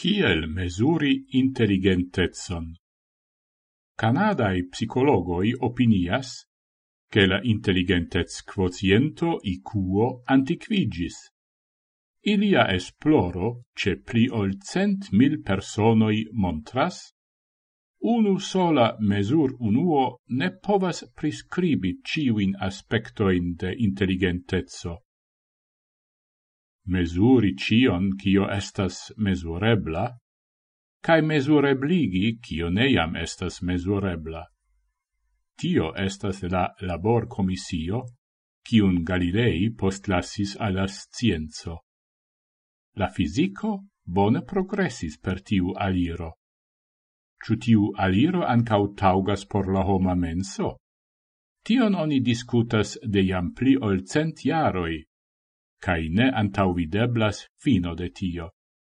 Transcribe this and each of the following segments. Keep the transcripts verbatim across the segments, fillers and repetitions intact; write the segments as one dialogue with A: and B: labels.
A: Kiel mesuri intelligentezon? Canadae psicologoi opinias che la intelligentez quotiento iquo antiquigis. Ilia esploro ce pli ol cent mil personoi montras, unu sola mesur unuo ne povas prescribi ciuin aspectoin de intelligentezo. Mesuri cion cio estas mesurebla, cae mesurebligi cio neiam estas mesurebla. Tio estas la labor commisio, cium Galilei postlassis alla scienzo. La fisico bone progressis per tiu aliro. Ciu tiu aliro ancau taugas por la homa menso? Tion oni discutas de iam pli ol cent jaroi, cae ne antauvideblas fino de tio.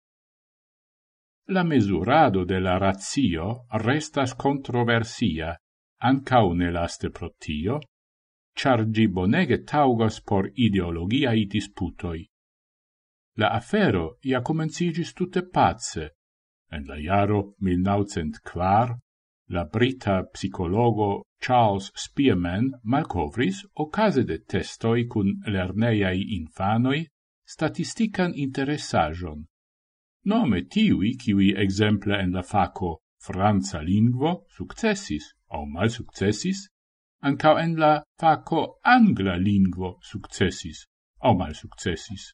A: La mesurado de la ratio restas controversia, ancau nelaste pro tio, char gi bonege taugos por ideologiai disputoi. La afero ia comencigis tutte pace. En la jaro mil naucent quar, la brita psicologo Charles Spearman malcovris, ocase de testoi cun lerneiai infanoi, statistican interessajon. Nome tiui, kiui exemple en la faco Franza lingvo successis, au mal successis, ancao en la faco Angla lingvo successis, au mal successis.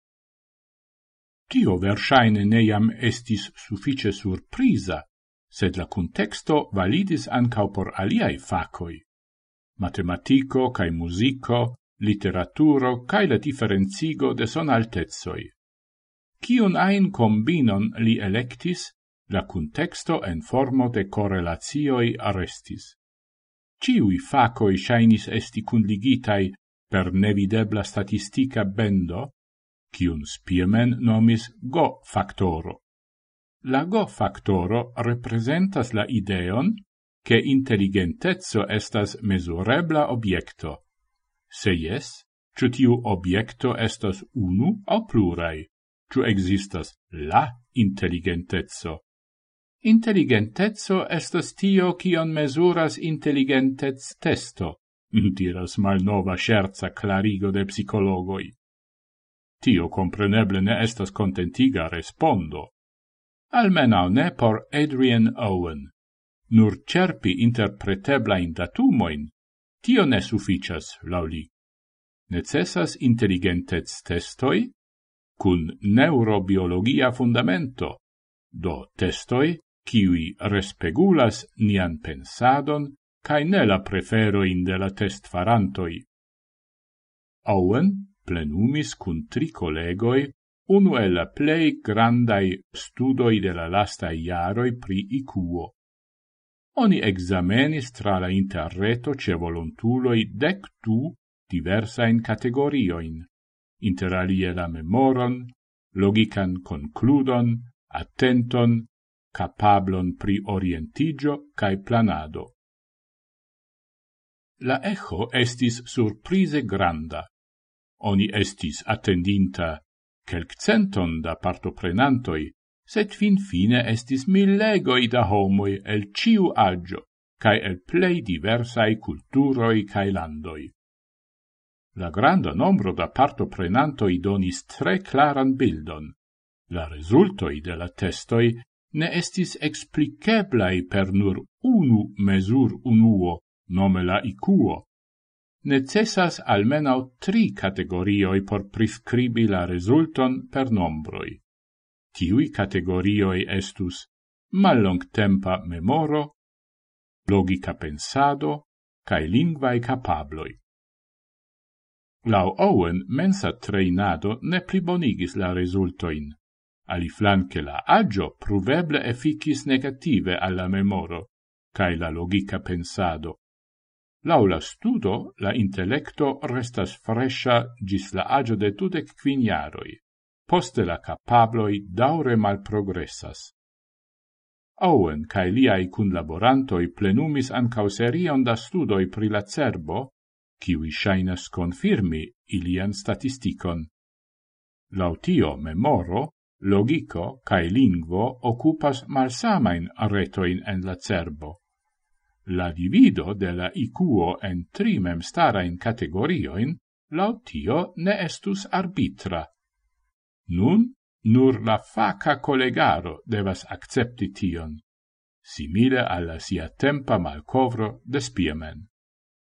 A: Tio versaine neiam estis suffice surprisa, sed la contexto validis ancau por aliai facoi. Matematico cae musico, literaturo cae la differencigo de son altezoi. Cion ein combinon li electis, la contexto en formo de correlatioi arrestis. Ciui facoi shainis esti cunligitai per nevidebla statistica bendo, cium Spearman nomis Go-factoro. La Go-factoro representas la ideon che intelligentezo estas mesurebla obiecto. Se yes, ciu tiu obiecto estas unu au plurai, ciu existas la intelligentezo. Intelligentezo estas tio cion mesuras intelligentez testo, diras malnova scherza clarigo de psicologoi. Tio compreneble ne estas contentiga respondo. Almenau ne por Adrian Owen. Nur cerpi interpreteblain datumoin, tio ne sufficias, lauli. Necessas intelligentez testoi, cun neurobiologia fundamento, do testoi, kiui respegulas nian pensadon, cae ne la preferoin de la test farantoi. Owen plenumis cun tri collegoi unu el la plei grandai studoi de la lastai iaroi pri iquo. Oni examenis tra la interreto ce volontuloi dec du diversain categorioin, inter alie la memoron, logican concludon, attenton, capablon pri orientigio cae planado. La echo estis surprise granda. Oni estis attendinta quelccenton da partoprenantoi, sed fin fine estis millegoi da homoi el ciu agio, cae el plei diversai culturoi cae landoi. La granda nombro da partoprenantoi donis tre claran bildon. La resultoi de la testoi ne estis expliceblai per nur unu mesur unuo, nome la iquo. Necessas almenau tri categorioi por prescribi la resulton per nombroi. Tiui categorioi estus mallongtempa memoro, logica pensado, cae lingvae capabloi. Lau Owen mensa treinado ne plibonigis la resultoin. Aliflanque la agio pruveble efficis negative alla memoro, cae la logica pensado. Lau la studo, la intellecto restas fresha gis la agio de dudec quiniaroi, poste la capabloi daure mal progressas. Owen cae liai cunlaborantoi plenumis ancau serion da studoi pri la cerbo, kiui shainas confirmi ilian statisticon. Lau tio memoro, logico cae lingvo occupas malsamain retoin en la cerbo. La divido de la I Q O en tri memstarain categorioin lautio ne estus arbitra. Nun, nur la faca collegaro devas accepti tion, simile alla sia tempa malcovro de Spearman.